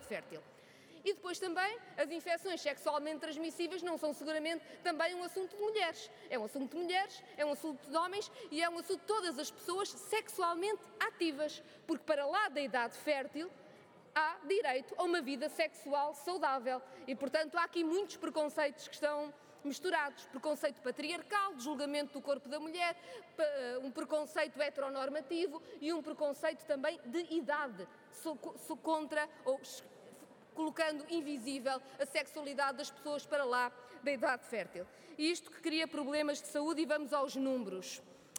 idade fértil. E depois também, as infecções sexualmente transmissíveis não são seguramente também um assunto de mulheres. É um assunto de mulheres, é um assunto de homens e é um assunto de todas as pessoas sexualmente ativas, porque para lá da idade fértil há direito a uma vida sexual saudável e, portanto, há aqui muitos preconceitos que estão misturados. Preconceito patriarcal, de julgamento do corpo da mulher, um preconceito heteronormativo e um preconceito também de idade, contra ou colocando invisível a sexualidade das pessoas para lá da idade fértil. E isto que cria problemas de saúde, e vamos aos números.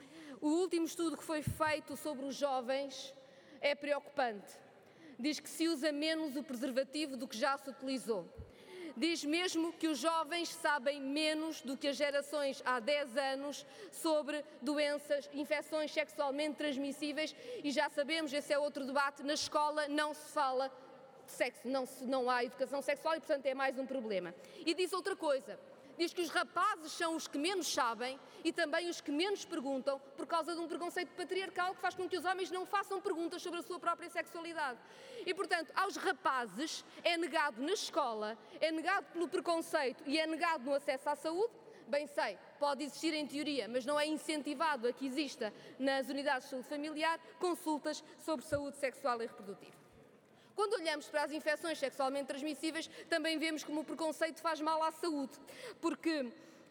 O último estudo que foi feito sobre os jovens é preocupante. Diz que se usa menos o preservativo do que já se utilizou. Diz mesmo que os jovens sabem menos do que as gerações há 10 anos sobre doenças, infecções sexualmente transmissíveis, e já sabemos, esse é outro debate, na escola não se fala de sexo, não há educação sexual e, portanto, é mais um problema. E diz outra coisa, diz que os rapazes são os que menos sabem e também os que menos perguntam por causa de um preconceito patriarcal que faz com que os homens não façam perguntas sobre a sua própria sexualidade. E, portanto, aos rapazes é negado na escola, é negado pelo preconceito e é negado no acesso à saúde. Bem sei, pode existir em teoria, mas não é incentivado a que exista nas unidades de saúde familiar consultas sobre saúde sexual e reprodutiva. Quando olhamos para as infecções sexualmente transmissíveis, também vemos como o preconceito faz mal à saúde, porque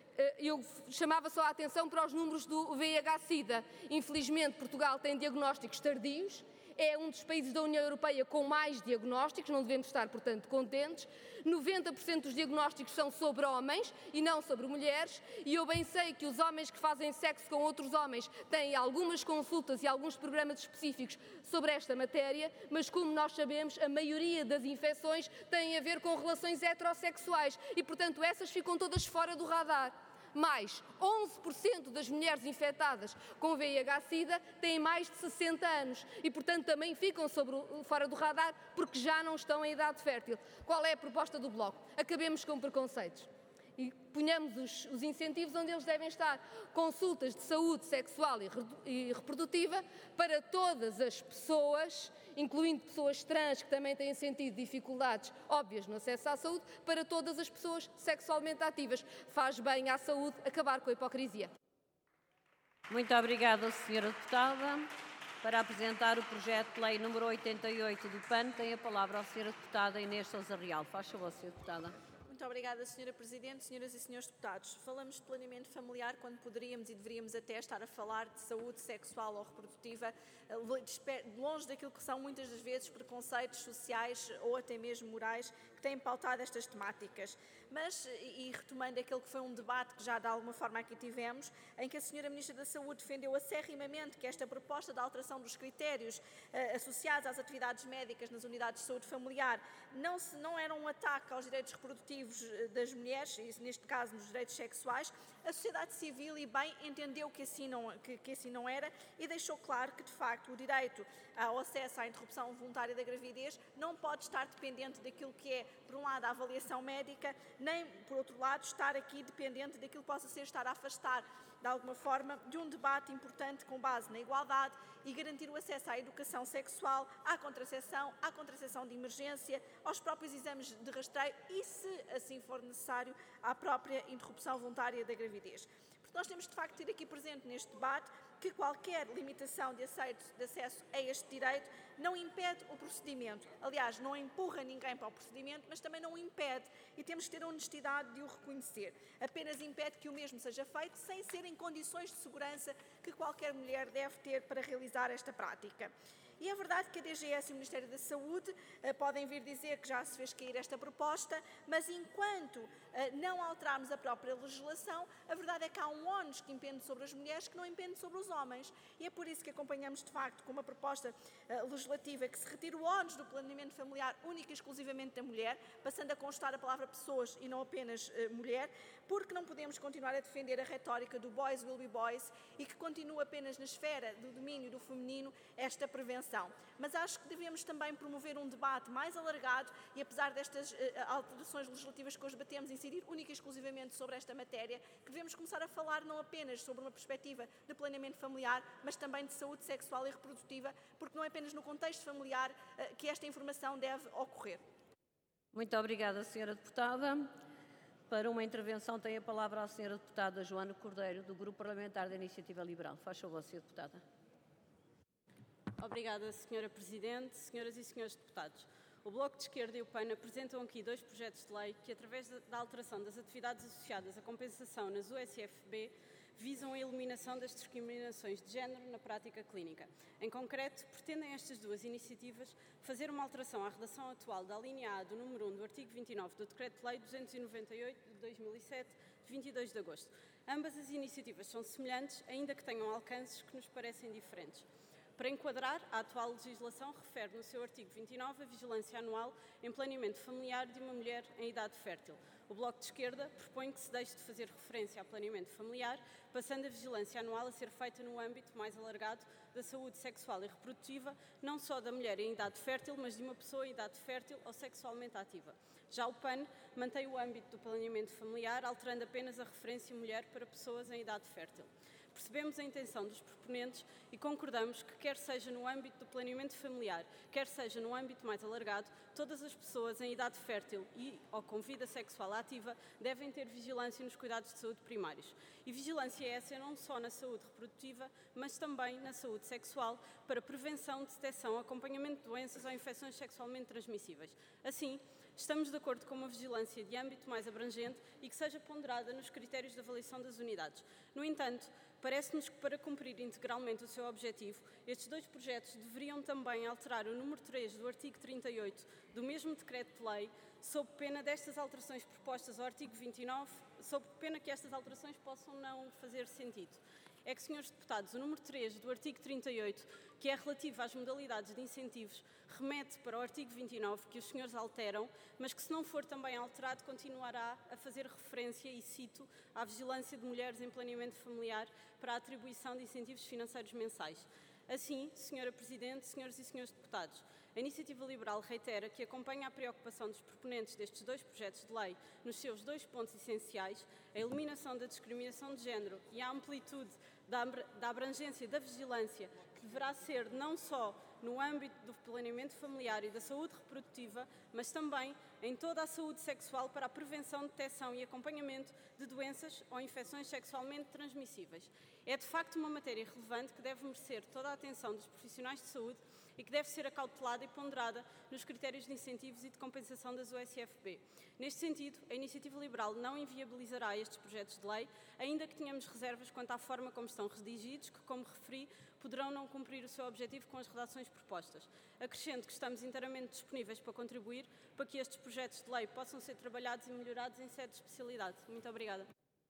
eu chamava só a atenção para os números do VIH-Sida. Infelizmente, Portugal tem diagnósticos tardios, é um dos países da União Europeia com mais diagnósticos, não devemos estar, portanto, contentes. 90% dos diagnósticos são sobre homens e não sobre mulheres, e eu bem sei que os homens que fazem sexo com outros homens têm algumas consultas e alguns programas específicos sobre esta matéria, mas como nós sabemos, a maioria das infecções têm a ver com relações heterossexuais e, portanto, essas ficam todas fora do radar. Mais 11% das mulheres infectadas com VIH-Sida têm mais de 60 anos e, portanto, também ficam fora do radar porque já não estão em idade fértil. Qual é a proposta do Bloco? Acabemos com preconceitos e ponhamos os incentivos onde eles devem estar. Consultas de saúde sexual e reprodutiva para todas as pessoas, incluindo pessoas trans que também têm sentido dificuldades óbvias no acesso à saúde, para todas as pessoas sexualmente ativas. Faz bem à saúde acabar com a hipocrisia. Muito obrigada, Sra. Deputada. Para apresentar o projeto de lei número 88 do PAN, tem a palavra a Sra. Deputada Inês Sousa Real. Faz favor, Sra. Deputada. Muito obrigada, Sra. Presidente, Senhoras e Senhores Deputados. Falamos de planeamento familiar quando poderíamos e deveríamos até estar a falar de saúde sexual ou reprodutiva, longe daquilo que são muitas das vezes preconceitos sociais ou até mesmo morais que têm pautado estas temáticas. Mas, e retomando aquele que foi um debate que já de alguma forma aqui tivemos, em que a Sra. Ministra da Saúde defendeu acerrimamente que esta proposta de alteração dos critérios associados às atividades médicas nas unidades de saúde familiar não era um ataque aos direitos reprodutivos das mulheres, e neste caso nos direitos sexuais, a sociedade civil e bem entendeu que assim não era e deixou claro que, de facto, o direito ao acesso à interrupção voluntária da gravidez não pode estar dependente daquilo que é, por um lado, a avaliação médica, nem, por outro lado, estar aqui dependente daquilo que possa ser estar a afastar, de alguma forma, de um debate importante com base na igualdade e garantir o acesso à educação sexual, à contracepção de emergência, aos próprios exames de rastreio e, se assim for necessário, à própria interrupção voluntária da gravidez. Porque nós temos, de facto, de ter aqui presente neste debate que qualquer limitação de acesso a este direito não impede o procedimento. Aliás, não empurra ninguém para o procedimento, mas também não o impede e temos que ter a honestidade de o reconhecer. Apenas impede que o mesmo seja feito sem ser em condições de segurança que qualquer mulher deve ter para realizar esta prática. E é verdade que a DGS e o Ministério da Saúde podem vir dizer que já se fez cair esta proposta, mas enquanto não alterarmos a própria legislação, a verdade é que há um ónus que impende sobre as mulheres que não impende sobre os homens. E é por isso que acompanhamos, de facto, com uma proposta legislativa que se retira o ónus do planeamento familiar única e exclusivamente da mulher, passando a constar a palavra pessoas e não apenas mulher, porque não podemos continuar a defender a retórica do boys will be boys e que continua apenas na esfera do domínio do feminino esta prevenção. Mas acho que devemos também promover um debate mais alargado e, apesar destas alterações legislativas que hoje debatemos, incidir única e exclusivamente sobre esta matéria, que devemos começar a falar não apenas sobre uma perspectiva de planeamento familiar, mas também de saúde sexual e reprodutiva, porque não é apenas no contexto familiar que esta informação deve ocorrer. Muito obrigada, Sra. Deputada. Para uma intervenção tem a palavra a Sra. Deputada Joana Cordeiro, do Grupo Parlamentar da Iniciativa Liberal. Faz favor, Sra. Deputada. Obrigada, Sra. Presidente. Senhoras e senhores deputados, o Bloco de Esquerda e o PAN apresentam aqui dois projetos de lei que, através da alteração das atividades associadas à compensação nas USFB, visam a eliminação das discriminações de género na prática clínica. Em concreto, pretendem estas duas iniciativas fazer uma alteração à redação atual da linha A do número 1 do artigo 29 do Decreto-Lei 298 de 2007, de 22 de agosto. Ambas as iniciativas são semelhantes, ainda que tenham alcances que nos parecem diferentes. Para enquadrar, a atual legislação refere no seu artigo 29 a vigilância anual em planeamento familiar de uma mulher em idade fértil. O Bloco de Esquerda propõe que se deixe de fazer referência ao planeamento familiar, passando a vigilância anual a ser feita no âmbito mais alargado da saúde sexual e reprodutiva, não só da mulher em idade fértil, mas de uma pessoa em idade fértil ou sexualmente ativa. Já o PAN mantém o âmbito do planeamento familiar, alterando apenas a referência mulher para pessoas em idade fértil. Percebemos a intenção dos proponentes e concordamos que, quer seja no âmbito do planeamento familiar, quer seja no âmbito mais alargado, todas as pessoas em idade fértil e ou com vida sexual ativa devem ter vigilância nos cuidados de saúde primários. E vigilância essa não só na saúde reprodutiva, mas também na saúde sexual, para prevenção, detecção, acompanhamento de doenças ou infecções sexualmente transmissíveis. Assim, estamos de acordo com uma vigilância de âmbito mais abrangente e que seja ponderada nos critérios de avaliação das unidades. No entanto, parece-nos que, para cumprir integralmente o seu objetivo, estes dois projetos deveriam também alterar o número 3 do artigo 38 do mesmo decreto-lei, sob pena destas alterações propostas ao artigo 29, sob pena que estas alterações possam não fazer sentido. É que, senhores deputados, o número 3 do artigo 38, que é relativo às modalidades de incentivos, remete para o artigo 29, que os senhores alteram, mas que, se não for também alterado, continuará a fazer referência, e cito, à vigilância de mulheres em planeamento familiar para a atribuição de incentivos financeiros mensais. Assim, Sra. Presidente, senhoras e senhores deputados, a Iniciativa Liberal reitera que acompanha a preocupação dos proponentes destes dois projetos de lei nos seus dois pontos essenciais, a eliminação da discriminação de género e a amplitude da abrangência da vigilância, que deverá ser não só no âmbito do planeamento familiar e da saúde reprodutiva, mas também em toda a saúde sexual para a prevenção, detecção e acompanhamento de doenças ou infecções sexualmente transmissíveis. É de facto uma matéria relevante que deve merecer toda a atenção dos profissionais de saúde e que deve ser acautelada e ponderada nos critérios de incentivos e de compensação das USFB. Neste sentido, a Iniciativa Liberal não inviabilizará estes projetos de lei, ainda que tenhamos reservas quanto à forma como estão redigidos, que, como referi, poderão não cumprir o seu objetivo com as redações propostas. Acrescento que estamos inteiramente disponíveis para contribuir para que estes projetos de lei possam ser trabalhados e melhorados em sede de especialidade. Muito obrigada.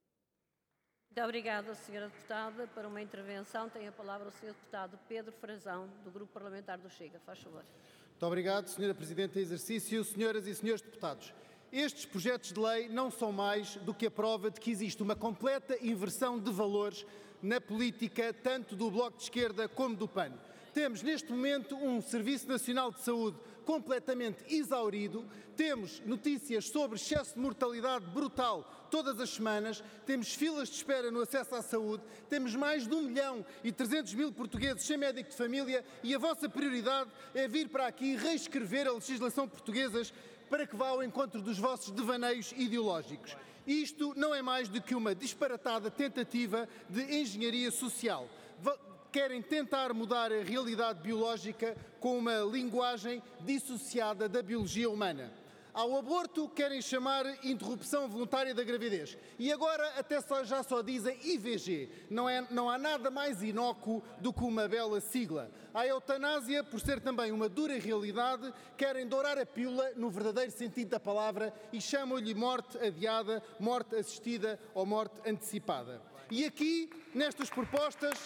Muito obrigada, Sra. Deputada. Para uma intervenção tem a palavra o Sr. Deputado Pedro Frazão, do Grupo Parlamentar do Chega. Faz favor. Muito obrigado, Sra. Presidente em exercício. Senhoras e senhores deputados, estes projetos de lei não são mais do que a prova de que existe uma completa inversão de valores na política, tanto do Bloco de Esquerda como do PAN. Temos, neste momento, um Serviço Nacional de Saúde completamente exaurido, temos notícias sobre excesso de mortalidade brutal todas as semanas, temos filas de espera no acesso à saúde, temos mais de 1.300.000 portugueses sem médico de família e a vossa prioridade é vir para aqui reescrever a legislação portuguesa para que vá ao encontro dos vossos devaneios ideológicos. Isto não é mais do que uma disparatada tentativa de engenharia social. Querem tentar mudar a realidade biológica com uma linguagem dissociada da biologia humana. Ao aborto querem chamar interrupção voluntária da gravidez. E agora até já só dizem IVG. Não há nada mais inócuo do que uma bela sigla. A eutanásia, por ser também uma dura realidade, querem dourar a pílula no verdadeiro sentido da palavra e chamam-lhe morte adiada, morte assistida ou morte antecipada. E aqui, nestas propostas,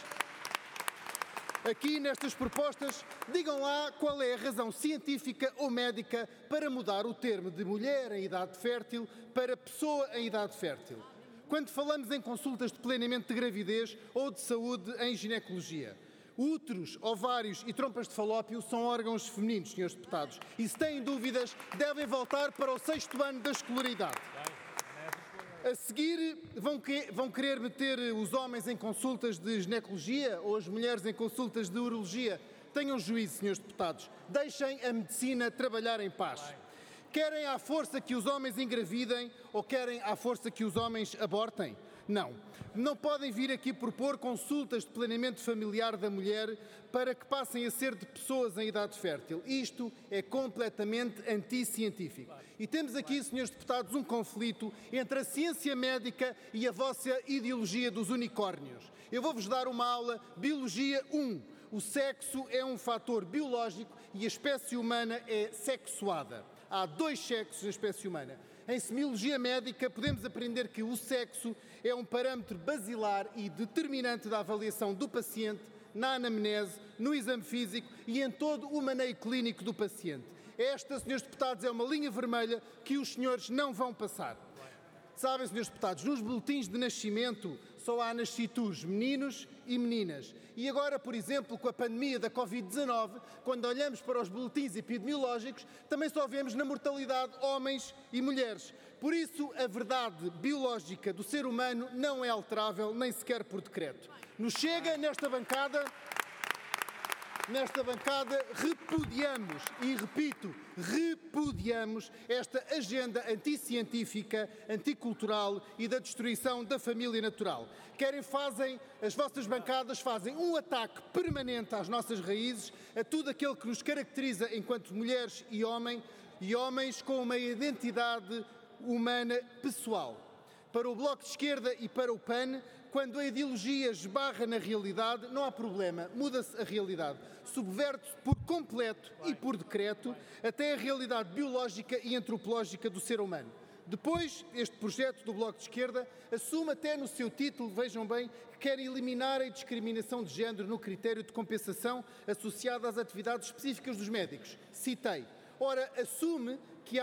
digam lá qual é a razão científica ou médica para mudar o termo de mulher em idade fértil para pessoa em idade fértil. Quando falamos em consultas de planeamento de gravidez ou de saúde em ginecologia, úteros, ovários e trompas de falópio são órgãos femininos, senhores deputados, e se têm dúvidas, devem voltar para o 6º ano da escolaridade. A seguir, vão querer meter os homens em consultas de ginecologia ou as mulheres em consultas de urologia. Tenham juízo, senhores deputados. Deixem a medicina trabalhar em paz. Querem à força que os homens engravidem ou querem à força que os homens abortem? Não. Não podem vir aqui propor consultas de planeamento familiar da mulher para que passem a ser de pessoas em idade fértil. Isto é completamente anticientífico. E temos aqui, senhores deputados, um conflito entre a ciência médica e a vossa ideologia dos unicórnios. Eu vou-vos dar uma aula Biologia 1. O sexo é um fator biológico e a espécie humana é sexuada. Há 2 sexos na espécie humana. Em semiologia médica, podemos aprender que o sexo é um parâmetro basilar e determinante da avaliação do paciente na anamnese, no exame físico e em todo o maneio clínico do paciente. Esta, senhores deputados, é uma linha vermelha que os senhores não vão passar. Sabem, senhores deputados, nos boletins de nascimento só há nascitus, meninos e meninas. E agora, por exemplo, com a pandemia da Covid-19, quando olhamos para os boletins epidemiológicos, também só vemos na mortalidade homens e mulheres. Por isso, a verdade biológica do ser humano não é alterável, nem sequer por decreto. No Chega, nesta bancada, repudiamos, e repito, repudiamos esta agenda anticientífica, anticultural e da destruição da família natural. As vossas bancadas fazem um ataque permanente às nossas raízes, a tudo aquilo que nos caracteriza enquanto mulheres e homens com uma identidade humana pessoal. Para o Bloco de Esquerda e para o PAN, quando a ideologia esbarra na realidade, não há problema, muda-se a realidade. Subverte-se por completo e por decreto até a realidade biológica e antropológica do ser humano. Depois, este projeto do Bloco de Esquerda assume até no seu título, vejam bem, que quer eliminar a discriminação de género no critério de compensação associado às atividades específicas dos médicos. Citei. Ora, assume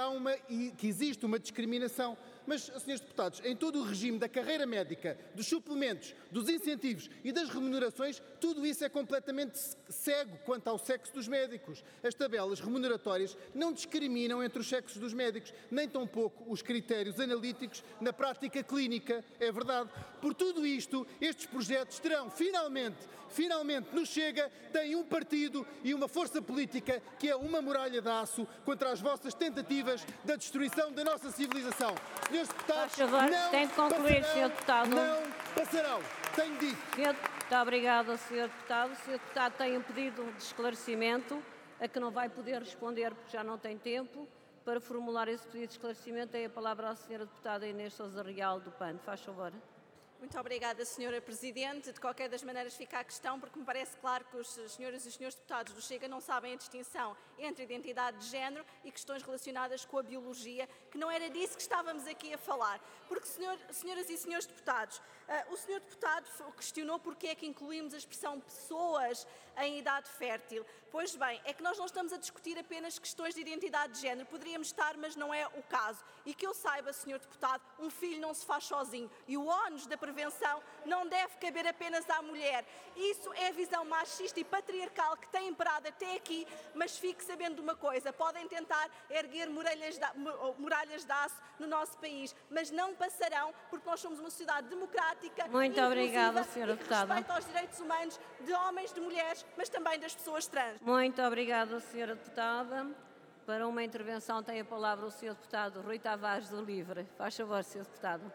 que existe uma discriminação. Mas, senhores deputados, em todo o regime da carreira médica, dos suplementos, dos incentivos e das remunerações, tudo isso é completamente cego quanto ao sexo dos médicos. As tabelas remuneratórias não discriminam entre os sexos dos médicos, nem tampouco os critérios analíticos na prática clínica, é verdade. Por tudo isto, estes projetos terão, finalmente no Chega, têm um partido e uma força política que é uma muralha de aço contra as vossas tentativas da destruição da nossa civilização. Senhores deputados, tem de concluir, Sr. Deputado. Não passarão. Tenho dito. Muito obrigada, Sr. Deputado. O Sr. Deputado tem um pedido de esclarecimento a que não vai poder responder porque já não tem tempo. Para formular esse pedido de esclarecimento, tem a palavra à Sra. Deputada Inês Sousa Real do PAN. Faz favor. Muito obrigada, Sra. Presidente. De qualquer das maneiras fica a questão, porque me parece claro que os senhoras e os senhores deputados do Chega não sabem a distinção entre identidade de género e questões relacionadas com a biologia, que não era disso que estávamos aqui a falar. Porque, senhoras e senhores deputados, o senhor deputado questionou porque é que incluímos a expressão pessoas em idade fértil. Pois bem, é que nós não estamos a discutir apenas questões de identidade de género. Poderíamos estar, mas não é o caso. E que eu saiba, senhor deputado, um filho não se faz sozinho. E o ónus da prevenção não deve caber apenas à mulher. Isso é a visão machista e patriarcal que tem imperado até aqui, mas fique sabendo de uma coisa, podem tentar erguer muralhas de aço no nosso país, mas não passarão, porque nós somos uma sociedade democrática, muito obrigada, Sra. Deputada. Que respeita aos direitos humanos de homens, de mulheres, mas também das pessoas trans. Muito obrigada, Sra. Deputada. Para uma intervenção tem a palavra o Sr. Deputado Rui Tavares do Livre. Faz favor, Sr. Deputado.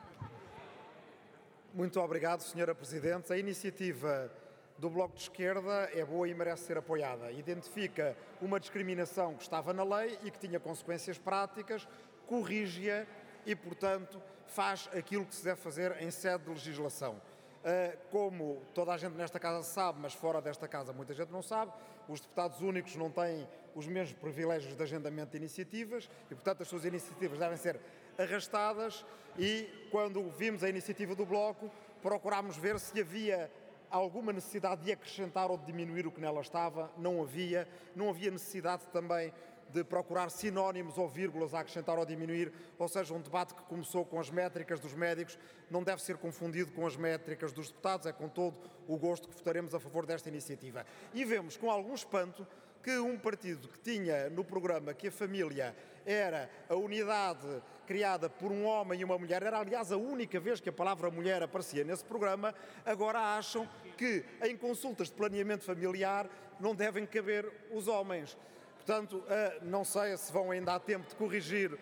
Muito obrigado, Sra. Presidente. A iniciativa do Bloco de Esquerda é boa e merece ser apoiada. Identifica uma discriminação que estava na lei e que tinha consequências práticas, corrige-a e, portanto, faz aquilo que se deve fazer em sede de legislação. Como toda a gente nesta casa sabe, mas fora desta casa muita gente não sabe, os deputados únicos não têm os mesmos privilégios de agendamento de iniciativas e, portanto, as suas iniciativas devem ser arrastadas e, quando vimos a iniciativa do Bloco, procurámos ver se havia alguma necessidade de acrescentar ou de diminuir o que nela estava. Não havia necessidade também de procurar sinónimos ou vírgulas a acrescentar ou diminuir, ou seja, um debate que começou com as métricas dos médicos não deve ser confundido com as métricas dos deputados. É com todo o gosto que votaremos a favor desta iniciativa. E vemos com algum espanto que um partido que tinha no programa que a família era a unidade criada por um homem e uma mulher, era aliás a única vez que a palavra mulher aparecia nesse programa, agora acham que em consultas de planeamento familiar não devem caber os homens. Portanto, não sei se vão ainda há tempo de corrigir